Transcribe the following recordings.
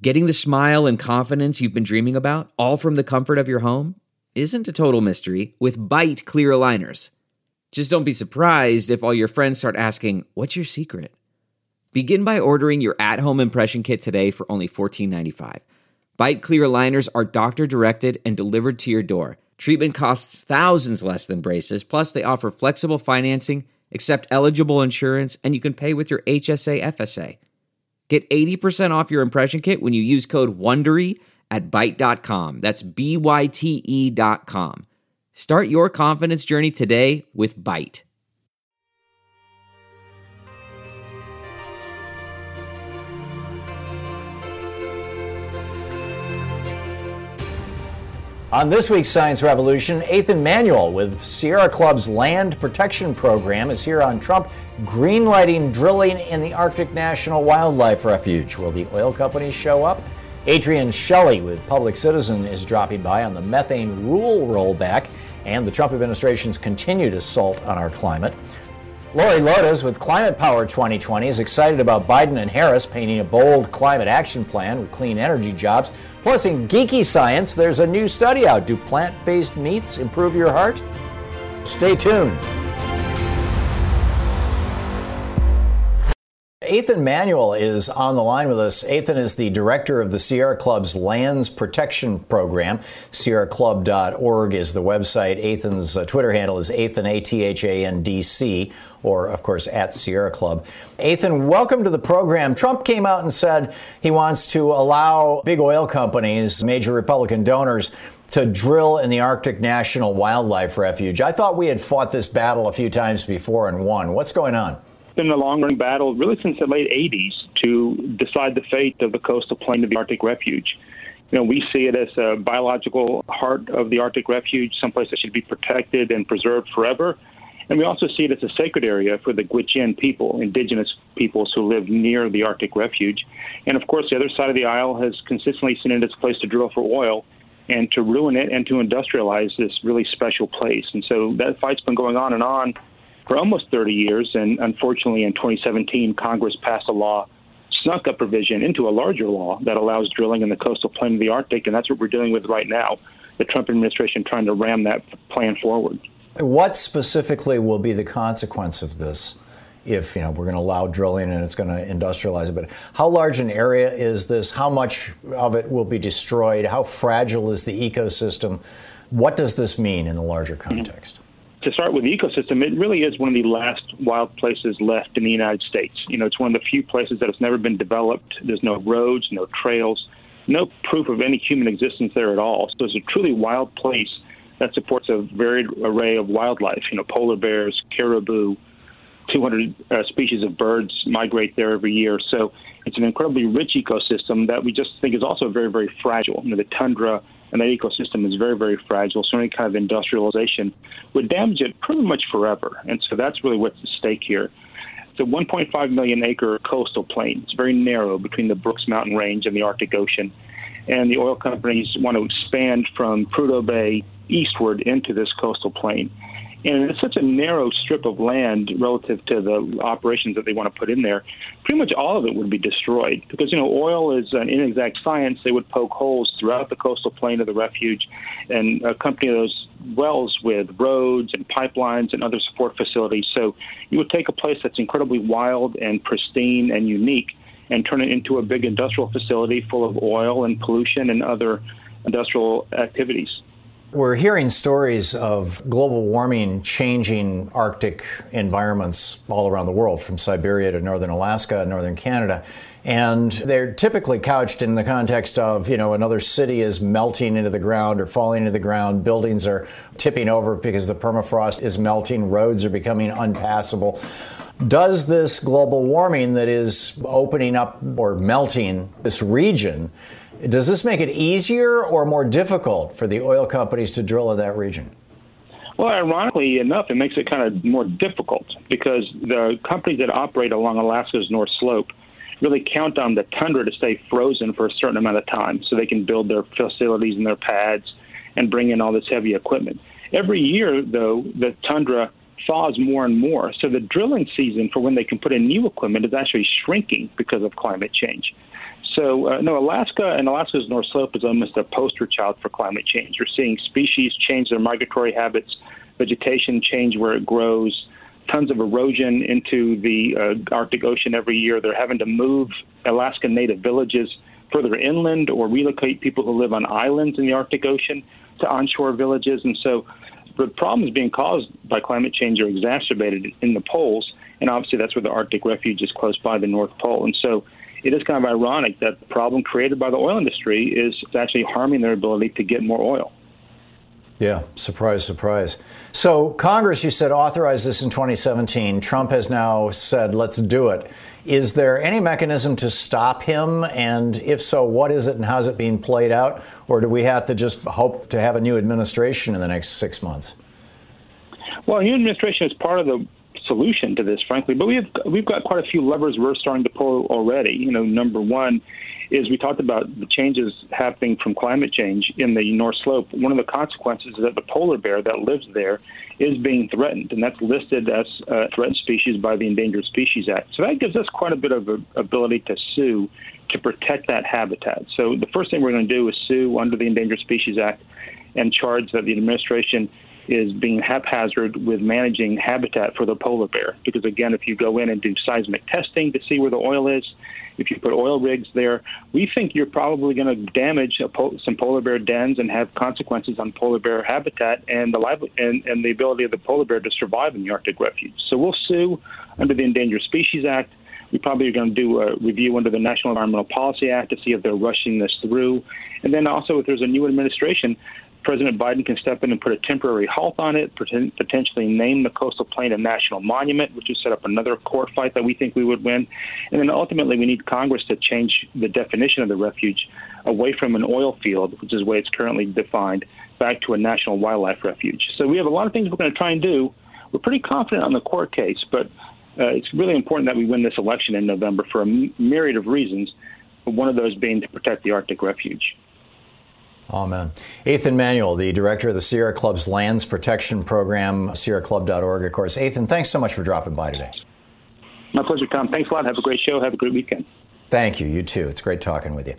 Getting the smile and confidence you've been dreaming about, all from the comfort of your home, isn't a total mystery with Byte clear aligners. Just don't be surprised if all your friends start asking, "What's your secret?" Begin by ordering your at-home impression kit today for only $14.95. Byte clear aligners are doctor-directed and delivered to your door. Treatment costs thousands less than braces, plus they offer flexible financing, accept eligible insurance, and you can pay with your HSA FSA. Get 80% off your impression kit when you use code WONDERY at Byte.com. That's BYTE.com. Start your confidence journey today with Byte. On this week's Science Revolution, Ethan Manuel with Sierra Club's Land Protection Program is here on Trump greenlighting drilling in the Arctic National Wildlife Refuge. Will the oil companies show up? Adrian Shelley with Public Citizen is dropping by on the methane rule rollback and the Trump administration's continued assault on our climate. Lori Lotas with Climate Power 2020 is excited about Biden and Harris painting a bold climate action plan with clean energy jobs. Plus, in geeky science, there's a new study out. Do plant-based meats improve your heart? Stay tuned. Ethan Manuel is on the line with us. Ethan is the director of the Sierra Club's Lands Protection Program. SierraClub.org is the website. Ethan's Twitter handle is Ethan, ATHANDC, or, of course, at Sierra Club. Ethan, welcome to the program. Trump came out and said he wants to allow big oil companies, major Republican donors, to drill in the Arctic National Wildlife Refuge. I thought we had fought this battle a few times before and won. What's going on? Been a long-running battle really since the late 80s to decide the fate of the coastal plain of the Arctic Refuge. You know, we see it as a biological heart of the Arctic Refuge, someplace that should be protected and preserved forever. And we also see it as a sacred area for the Gwich'in people, indigenous peoples who live near the Arctic Refuge. And, of course, the other side of the aisle has consistently seen it as a place to drill for oil and to ruin it and to industrialize this really special place. And so that fight's been going on for almost 30 years, and unfortunately in 2017, Congress passed a law, snuck a provision into a larger law that allows drilling in the coastal plain of the Arctic, and that's what we're dealing with right now, the Trump administration trying to ram that plan forward. What specifically will be the consequence of this if, we're going to allow drilling and it's going to industrialize it? But how large an area is this? How much of it will be destroyed? How fragile is the ecosystem? What does this mean in the larger context? To start with the ecosystem, it really is one of the last wild places left in the United States. It's one of the few places that has never been developed. There's no roads, no trails, no proof of any human existence there at all. So it's a truly wild place that supports a varied array of wildlife. Polar bears, caribou, 200 species of birds migrate there every year. So it's an incredibly rich ecosystem that we just think is also very, very fragile. The tundra and that ecosystem is very, very fragile. So any kind of industrialization would damage it pretty much forever. And so that's really what's at stake here. It's a 1.5 million acre coastal plain. It's very narrow between the Brooks Mountain Range and the Arctic Ocean. And the oil companies want to expand from Prudhoe Bay eastward into this coastal plain. And it's such a narrow strip of land relative to the operations that they want to put in there. Pretty much all of it would be destroyed because, oil is an inexact science. They would poke holes throughout the coastal plain of the refuge and accompany those wells with roads and pipelines and other support facilities. So you would take a place that's incredibly wild and pristine and unique and turn it into a big industrial facility full of oil and pollution and other industrial activities. We're hearing stories of global warming changing Arctic environments all around the world, from Siberia to northern Alaska, northern Canada. And they're typically couched in the context of, another city is melting into the ground or falling into the ground. Buildings are tipping over because the permafrost is melting. Roads are becoming unpassable. Does this global warming that is opening up or melting this region, does this make it easier or more difficult for the oil companies to drill in that region? Well, ironically enough, it makes it kind of more difficult because the companies that operate along Alaska's North Slope really count on the tundra to stay frozen for a certain amount of time so they can build their facilities and their pads and bring in all this heavy equipment. Every year, though, the tundra thaws more and more. So the drilling season for when they can put in new equipment is actually shrinking because of climate change. So, no, Alaska's North Slope is almost a poster child for climate change. You're seeing species change their migratory habits, vegetation change where it grows, tons of erosion into the Arctic Ocean every year. They're having to move Alaska native villages further inland or relocate people who live on islands in the Arctic Ocean to onshore villages. And so the problems being caused by climate change are exacerbated in the poles. And obviously that's where the Arctic Refuge is close by the North Pole. And so it is kind of ironic that the problem created by the oil industry is actually harming their ability to get more oil. Yeah, surprise, surprise. So Congress, you said, authorized this in 2017. Trump has now said, let's do it. Is there any mechanism to stop him? And if so, what is it and how's it being played out? Or do we have to just hope to have a new administration in the next 6 months? Well, a new administration is part of the solution to this, frankly, but we've got quite a few levers we're starting to pull already. You know, number one is we talked about the changes happening from climate change in the North Slope. One of the consequences is that the polar bear that lives there is being threatened, and that's listed as a threatened species by the Endangered Species Act. So that gives us quite a bit of ability to sue to protect that habitat. So the first thing we're going to do is sue under the Endangered Species Act and charge that the administration is being haphazard with managing habitat for the polar bear. Because, again, if you go in and do seismic testing to see where the oil is, if you put oil rigs there, we think you're probably going to damage some polar bear dens and have consequences on polar bear habitat and the ability of the polar bear to survive in the Arctic Refuge. So we'll sue under the Endangered Species Act. We probably are going to do a review under the National Environmental Policy Act to see if they're rushing this through. And then also, if there's a new administration, President Biden can step in and put a temporary halt on it, potentially name the coastal plain a national monument, which would set up another court fight that we think we would win. And then ultimately, we need Congress to change the definition of the refuge away from an oil field, which is the way it's currently defined, back to a national wildlife refuge. So we have a lot of things we're going to try and do. We're pretty confident on the court case, but it's really important that we win this election in November for a myriad of reasons, one of those being to protect the Arctic Refuge. Amen. Ethan Manuel, the director of the Sierra Club's Lands Protection Program, sierraclub.org, of course. Ethan, thanks so much for dropping by today. My pleasure, Tom. Thanks a lot. Have a great show. Have a great weekend. Thank you. You too. It's great talking with you.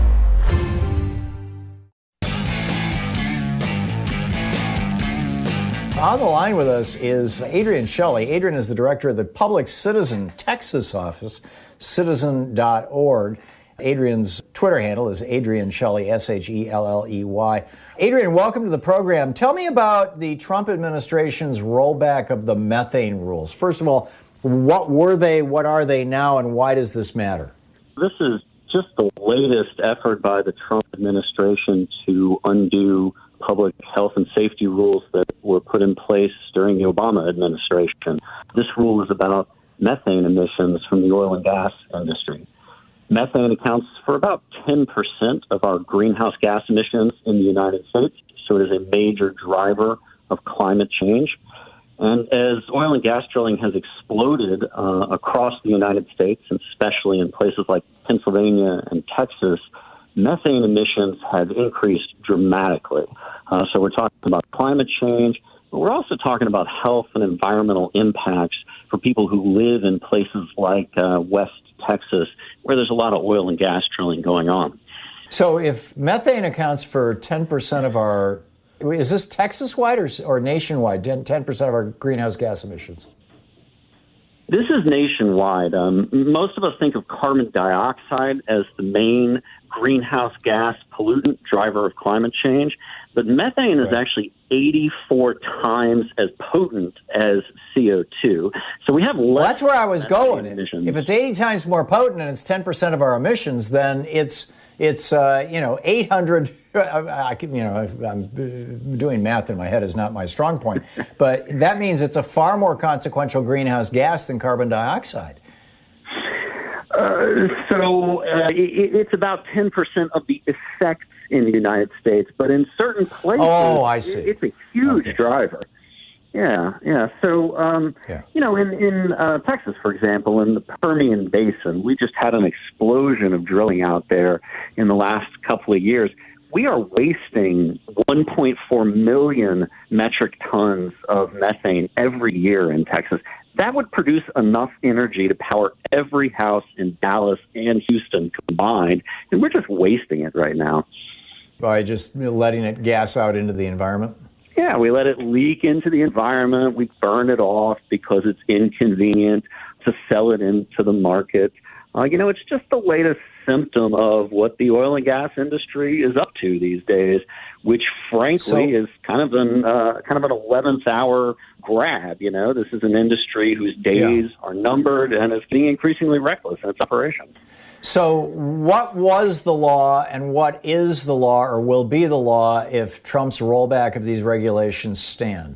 On the line with us is Adrian Shelley. Adrian is the director of the Public Citizen Texas office, citizen.org. Adrian's Twitter handle is Adrian Shelley, Shelley. Adrian, welcome to the program. Tell me about the Trump administration's rollback of the methane rules. First of all, what were they, what are they now, and why does this matter? This is just the latest effort by the Trump administration to undo public health and safety rules that were put in place during the Obama administration. This rule is about methane emissions from the oil and gas industry. Methane accounts for about 10% of our greenhouse gas emissions in the United States, so it is a major driver of climate change. And as oil and gas drilling has exploded across the United States, and especially in places like Pennsylvania and Texas, methane emissions have increased dramatically. So we're talking about climate change, but we're also talking about health and environmental impacts for people who live in places like West Texas, where there's a lot of oil and gas drilling going on. So if methane accounts for 10% of our, is this Texas-wide or nationwide, 10% of our greenhouse gas emissions? This is nationwide. Most of us think of carbon dioxide as the main greenhouse gas pollutant driver of climate change, but methane is actually 84 times as potent as CO2. So we have less. Well, that's where I was going. Emissions. If it's 80 times more potent and it's 10% of our emissions, then it's 800. I'm doing math in my head is not my strong point, but that means it's a far more consequential greenhouse gas than carbon dioxide. It's about 10% of the effects in the United States, but in certain places, I see. It's a huge driver. Yeah. So, in Texas, for example, in the Permian Basin, we just had an explosion of drilling out there in the last couple of years. We are wasting 1.4 million metric tons of methane every year in Texas. that would produce enough energy to power every house in Dallas and Houston combined, and we're just wasting it right now. By just letting it gas out into the environment? Yeah, we let it leak into the environment. We burn it off because it's inconvenient to sell it into the market. It's just the latest symptom of what the oil and gas industry is up to these days, which frankly is kind of an 11th hour grab. This is an industry whose days are numbered and is getting increasingly reckless in its operations. So what was the law and what is the law or will be the law if Trump's rollback of these regulations stand?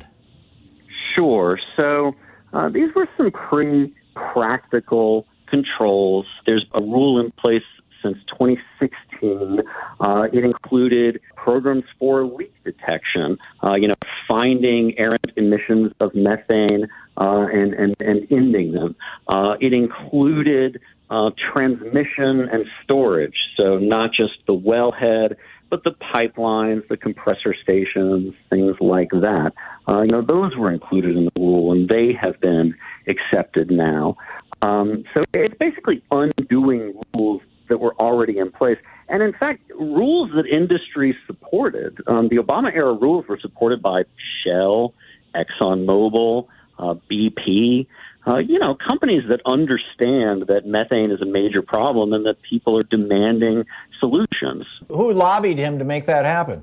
Sure. So these were some pretty practical controls. There's a rule in place since 2016. It included programs for leak detection, finding errant emissions of methane and ending them. It included transmission and storage, so not just the wellhead, but the pipelines, the compressor stations, things like that. Those were included in the rule, and they have been accepted now. So it's basically undoing rules that were already in place. And in fact, rules that industry supported. The Obama-era rules were supported by Shell, ExxonMobil, BP, companies that understand that methane is a major problem and that people are demanding solutions. Who lobbied him to make that happen?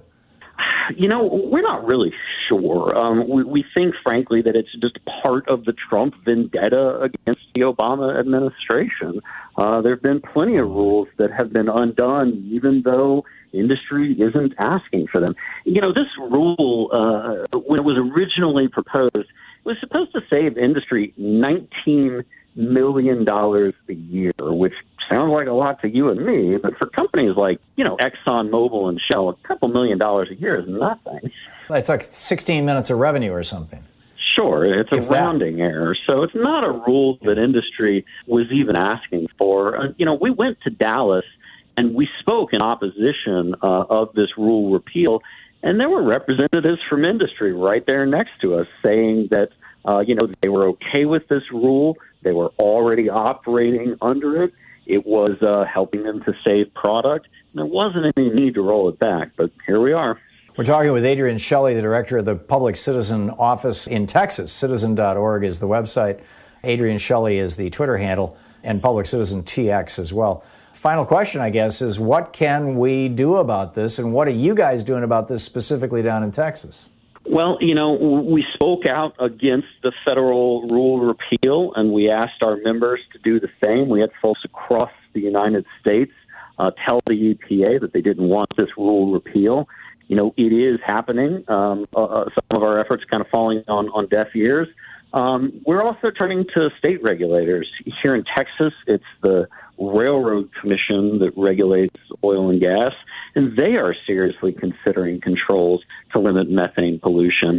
We're not really sure. We think, frankly, that it's just part of the Trump vendetta against the Obama administration. There have been plenty of rules that have been undone, even though industry isn't asking for them. This rule, when it was originally proposed, it was supposed to save industry $19 million a year, which sounds like a lot to you and me, but for companies like, ExxonMobil and Shell, a couple $1 million a year is nothing. It's like 16 minutes of revenue or something. Sure, it's a rounding error. So it's not a rule that industry was even asking for. We went to Dallas and we spoke in opposition of this rule repeal, and there were representatives from industry right there next to us saying that, they were okay with this rule. They were already operating under it. It was helping them to save product. And there wasn't any need to roll it back, but here we are. We're talking with Adrian Shelley, the director of the Public Citizen Office in Texas. Citizen.org is the website. Adrian Shelley is the Twitter handle, and Public Citizen TX as well. Final question, I guess, is what can we do about this, and what are you guys doing about this specifically down in Texas? Well, we spoke out against the federal rule repeal, and we asked our members to do the same. We had folks across the United States tell the EPA that they didn't want this rule repeal. It is happening. Some of our efforts kind of falling on deaf ears. We're also turning to state regulators. Here in Texas, it's the Railroad Commission that regulates oil and gas, and they are seriously considering controls to limit methane pollution.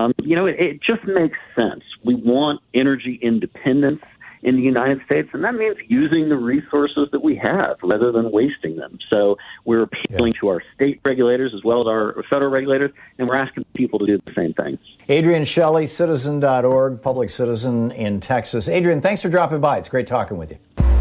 It just makes sense. We want energy independence in the United States, and that means using the resources that we have rather than wasting them. So we're appealing to our state regulators as well as our federal regulators, and we're asking people to do the same thing. Adrian Shelley, Citizen.org, Public Citizen in Texas. Adrian, thanks for dropping by. It's great talking with you.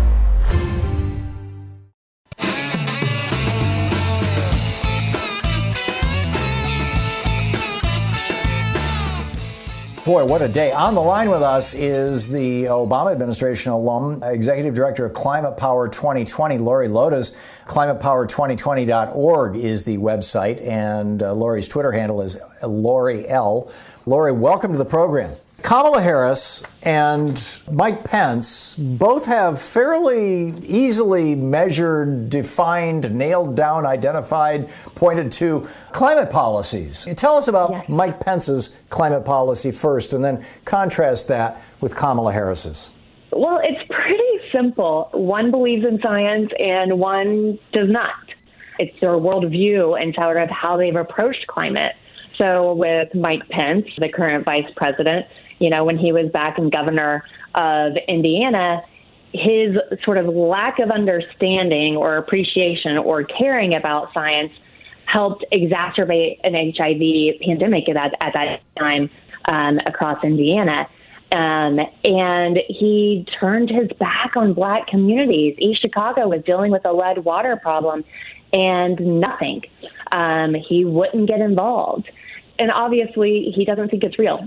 Boy, what a day. On the line with us is the Obama administration alum, Executive Director of Climate Power 2020, Lori Lotas. ClimatePower2020.org is the website, and Lori's Twitter handle is Lori L. Lori, welcome to the program. Kamala Harris and Mike Pence both have fairly easily measured, defined, nailed down, identified, pointed to climate policies. Tell us about Mike Pence's climate policy first, and then contrast that with Kamala Harris's. Well, it's pretty simple. One believes in science and one does not. It's their worldview and sort of how they've approached climate. So with Mike Pence, the current vice president, when he was back in governor of Indiana, his sort of lack of understanding or appreciation or caring about science helped exacerbate an HIV pandemic at that time across Indiana. And he turned his back on Black communities. East Chicago was dealing with a lead water problem and nothing. He wouldn't get involved. And obviously, he doesn't think it's real.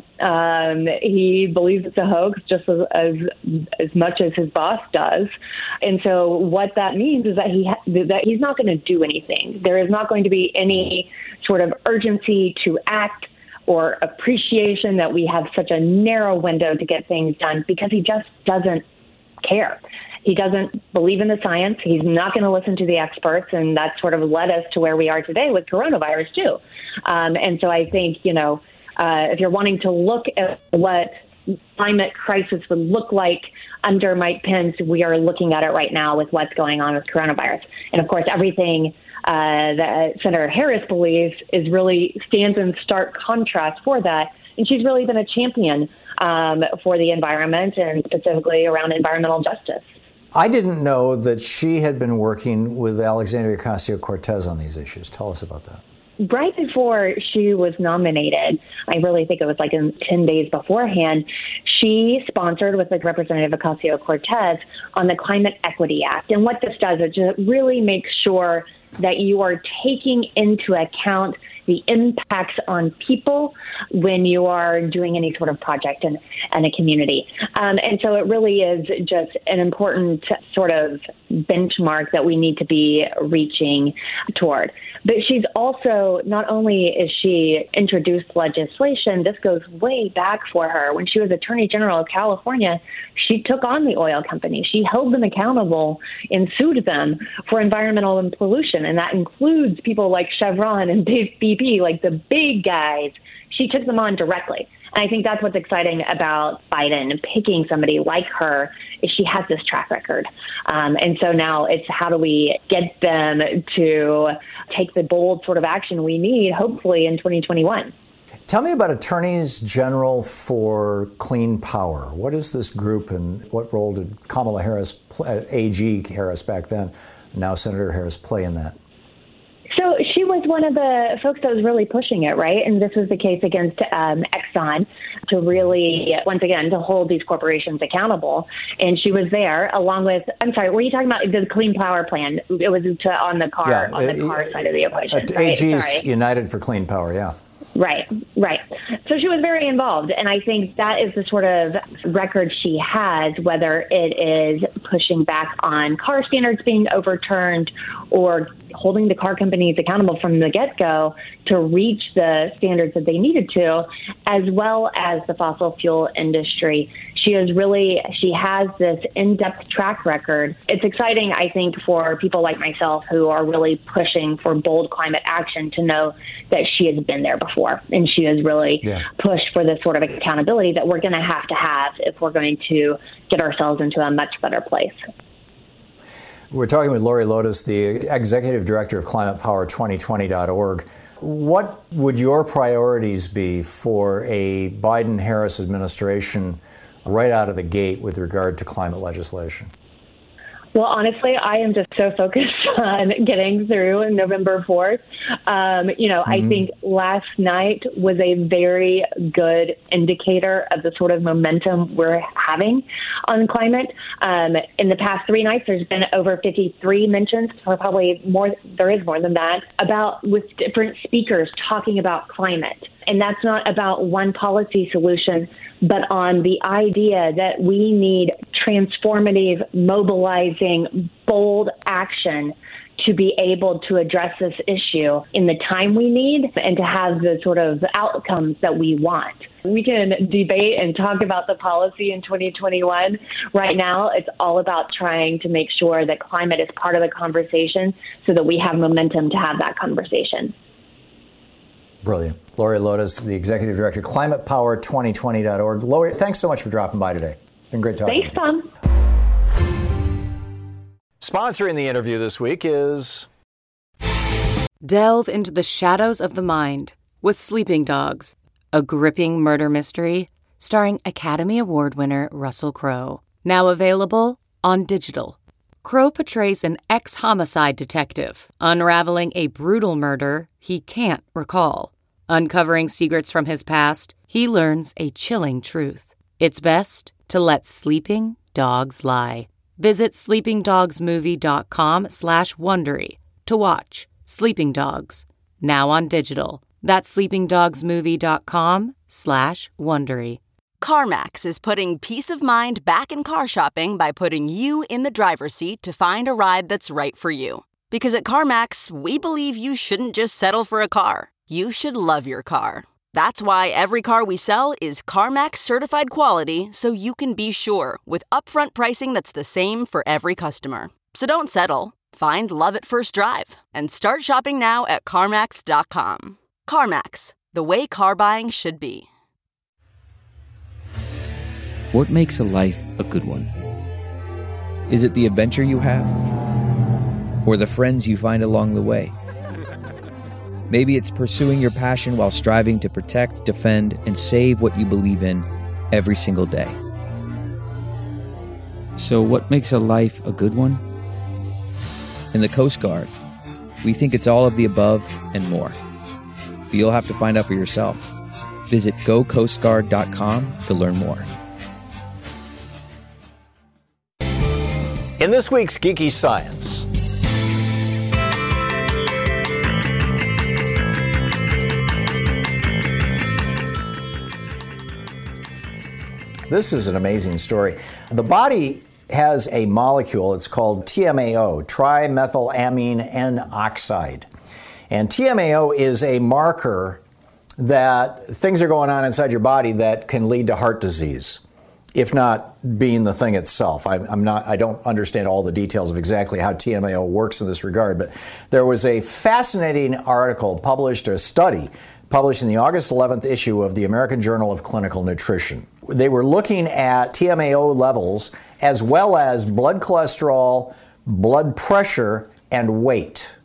He believes it's a hoax just as much as his boss does. And so what that means is that he's not going to do anything. There is not going to be any sort of urgency to act or appreciation that we have such a narrow window to get things done, because he just doesn't care. He doesn't believe in the science. He's not going to listen to the experts, and that sort of led us to where we are today with coronavirus, too. And so I think, if you're wanting to look at what climate crisis would look like under Mike Pence, we are looking at it right now with what's going on with coronavirus. And, of course, everything that Senator Harris believes stands in stark contrast for that. And she's really been a champion for the environment, and specifically around environmental justice. I didn't know that she had been working with Alexandria Ocasio-Cortez on these issues. Tell us about that. Right before she was nominated, I really think it was like in 10 days beforehand, she sponsored with Representative Ocasio-Cortez on the Climate Equity Act. And what this does is just really make sure that you are taking into account the impacts on people when you are doing any sort of project in a community. And so it really is just an important sort of benchmark that we need to be reaching toward. But she's also, not only is she introduced legislation, this goes way back for her. When she was Attorney General of California, she took on the oil company. She held them accountable and sued them for environmental pollution. And that includes people like Chevron and BP, like the big guys. She took them on directly. And I think that's what's exciting about Biden and picking somebody like her, is she has this track record. And so now it's how do we get them to take the bold sort of action we need, hopefully in 2021. Tell me about Attorneys General for Clean Power. What is this group, and what role did Kamala Harris, AG Harris back then, now Senator Harris, play in that? So she was one of the folks that was really pushing it, right? And this was the case against Exxon to really, once again, to hold these corporations accountable. And she was there along with, I'm sorry, were you talking about the Clean Power Plan? It was on the car side of the equation. Right? AG's United for Clean Power, yeah. Right. So she was very involved. And I think that is the sort of record she has, whether it is pushing back on car standards being overturned or holding the car companies accountable from the get-go to reach the standards that they needed to, as well as the fossil fuel industry. She has this in-depth track record. It's exciting, I think, for people like myself who are really pushing for bold climate action to know that she has been there before. And she has really pushed for this sort of accountability that we're going to have if we're going to get ourselves into a much better place. We're talking with Lori Lotus, the Executive Director of ClimatePower2020.org. What would your priorities be for a Biden-Harris administration right out of the gate with regard to climate legislation? Well, honestly, I am just so focused on getting through November 4th. I think last night was a very good indicator of the sort of momentum we're having on climate. In the past 3 nights, there's been over 53 mentions, or probably more, there is more than that, with different speakers talking about climate. And that's not about one policy solution, but on the idea that we need transformative, mobilizing, bold action to be able to address this issue in the time we need and to have the sort of outcomes that we want. We can debate and talk about the policy in 2021. Right now, it's all about trying to make sure that climate is part of the conversation so that we have momentum to have that conversation. Brilliant. Lori Lotus, the Executive Director, ClimatePower2020.org. Lori, thanks so much for dropping by today. Been great talking to you. Thanks, Tom. Sponsoring the interview this week is... Delve into the shadows of the mind with Sleeping Dogs, a gripping murder mystery starring Academy Award winner Russell Crowe. Now available on digital. Crowe portrays an ex-homicide detective unraveling a brutal murder he can't recall. Uncovering secrets from his past, he learns a chilling truth. It's best to let sleeping dogs lie. Visit sleepingdogsmovie.com/Wondery to watch Sleeping Dogs, now on digital. That's sleepingdogsmovie.com/Wondery. CarMax is putting peace of mind back in car shopping by putting you in the driver's seat to find a ride that's right for you. Because at CarMax, we believe you shouldn't just settle for a car. You should love your car. That's why every car we sell is CarMax certified quality, so you can be sure with upfront pricing that's the same for every customer. So don't settle. Find love at first drive and start shopping now at CarMax.com. CarMax, the way car buying should be. What makes a life a good one? Is it the adventure you have? Or the friends you find along the way? Maybe it's pursuing your passion while striving to protect, defend, and save what you believe in every single day. So what makes a life a good one? In the Coast Guard, we think it's all of the above and more. But you'll have to find out for yourself. Visit gocoastguard.com to learn more. In this week's Geeky Science, this is an amazing story. The body has a molecule, it's called TMAO, trimethylamine N oxide. And TMAO is a marker that things are going on inside your body that can lead to heart disease, if not being the thing itself. I don't understand all the details of exactly how TMAO works in this regard, but there was a fascinating article published, a study published in the August 11th issue of the American Journal of Clinical Nutrition. They were looking at TMAO levels as well as blood cholesterol, blood pressure, and weight.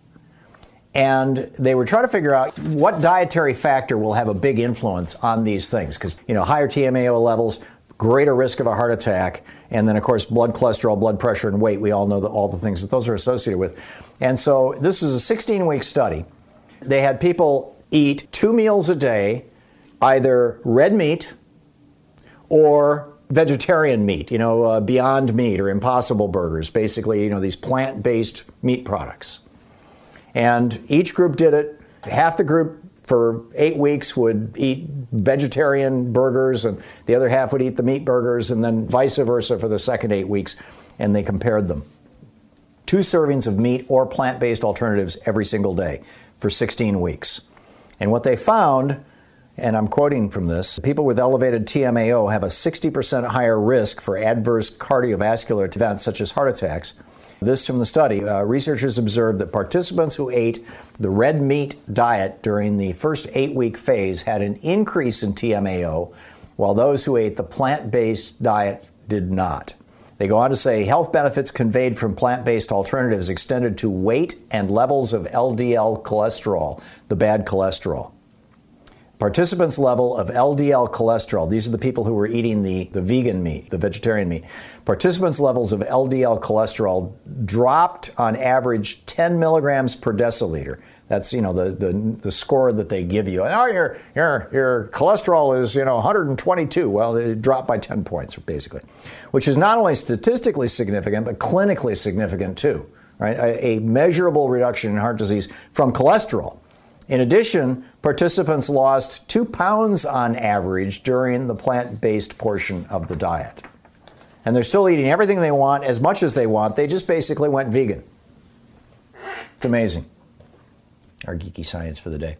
And they were trying to figure out what dietary factor will have a big influence on these things. Because, higher TMAO levels, greater risk of a heart attack, and then, of course, blood cholesterol, blood pressure, and weight. We all know all the things that those are associated with. And so this was a 16-week study. They had people eat 2 meals a day, either red meat or vegetarian meat, Beyond Meat or Impossible Burgers, basically, these plant-based meat products. And each group did it. Half the group for 8 weeks would eat vegetarian burgers, and the other half would eat the meat burgers, and then vice versa for the second 8 weeks, and they compared them. 2 servings of meat or plant-based alternatives every single day for 16 weeks. And what they found, and I'm quoting from this, people with elevated TMAO have a 60% higher risk for adverse cardiovascular events such as heart attacks. This from the study, researchers observed that participants who ate the red meat diet during the first 8-week phase had an increase in TMAO, while those who ate the plant-based diet did not. They go on to say health benefits conveyed from plant-based alternatives extended to weight and levels of LDL cholesterol, the bad cholesterol. Participants' level of LDL cholesterol, these are the people who were eating the vegan meat, the vegetarian meat. Participants' levels of LDL cholesterol dropped on average 10 milligrams per deciliter. That's, the score that they give you. Oh, your cholesterol is, 122. Well, it dropped by 10 points, basically, which is not only statistically significant, but clinically significant too, right? A measurable reduction in heart disease from cholesterol. In addition, participants lost 2 pounds on average during the plant-based portion of the diet. And they're still eating everything they want, as much as they want. They just basically went vegan. It's amazing. Our geeky science for the day.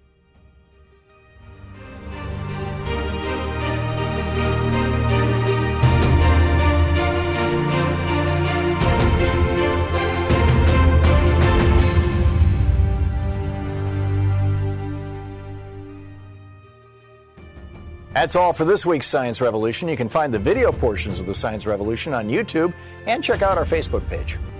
That's all for this week's Science Revolution. You can find the video portions of the Science Revolution on YouTube and check out our Facebook page.